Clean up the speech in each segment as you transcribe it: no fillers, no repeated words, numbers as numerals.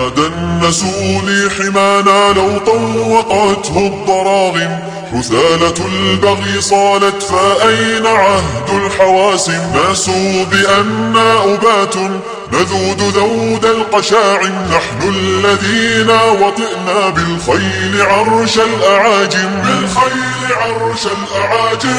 دنسوا لي حمانا لو طوقته الضراغم. حثالة البغي صالت فأين عهد الحواسم. ناسوا بأننا أبات نذود ذود القشاعم. نحن الذين وطئنا بالخيل عرش الأعاجم. بالخيل عرش الأعاجم.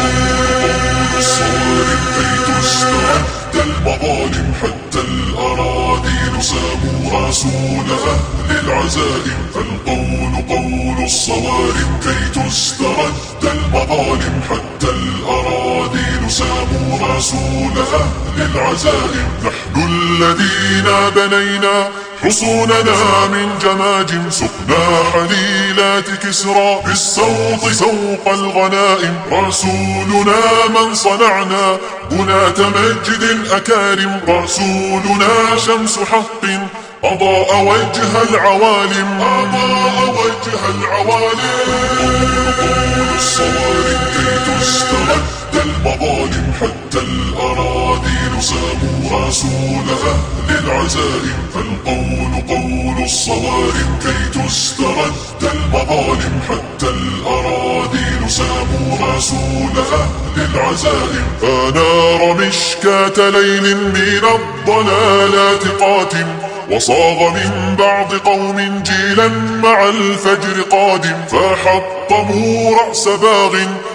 الصوارم كي تستعد المظالم حتى الأراضين ساموا رسول أهل العزائم. فالقول قول الصوارم كي تسترد المظالم حتى الأراضين ساموا رسول أهل العزائم. نحن الذين بنينا حصوننا من جماجم. سقنا حليلات كسرى بالسوط سوق الغنائم. رسولنا من صنعنا بناة مجد أكارم. رسولنا شمس حق أضاء وجه العوالم. أضاء وجه العوالم. قول الصوارم كي تسترد المظالم حتى الأراضين ساموا رسول أهل العزائم. فالقول قول الصوارم كي تسترد المظالم حتى الأراضين ساموا رسول أهل العزائم. فنار مشكاة ليل من الضلالات قاتم. وصاغ من بعض قوم جيلا مع الفجر قادم. فحطموا رأس باغ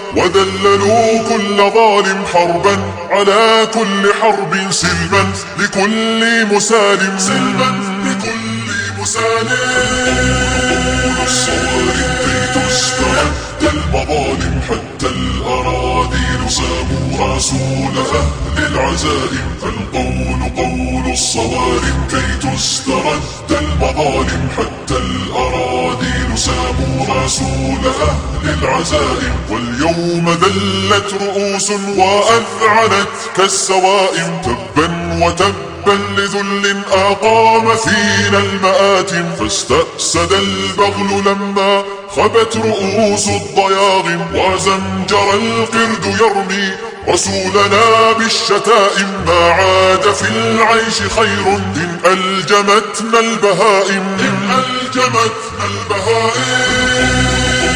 وذللوا كل ظالم. حربا على كل حرب سلما لكل مسالم. سلما لكل مسالم. قول الصوارم كي تسترد المظالم حتى الأراضين ساموا رسول أهل العزائم. فالقول قول الصوارم كي تسترد المظالم حتى الأراضين ساموا رسول أهل العزائم. واليوم ذلت رؤوس وأذعنت كالسوائم. تبا وتبا لذل أقام فينا المآتم. فاستأسد البغل لما خبت رؤوس الضياغم. وزمجر القرد يرمي رسولنا بالشتائم. ما عاد في العيش خير إن ألجمتنا البهائم. إن ألجمتنا البهائم.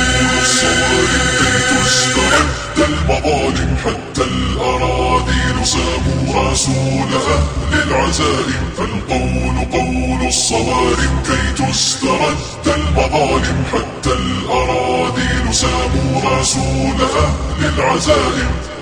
الصوارم كي تسترد المظالم حتى الأراضين ساموا رسول أهل العزائم. فالقول قول الصوارم كي تسترد المظالم حتى الأراضين ساموا رسول أهل العزائم.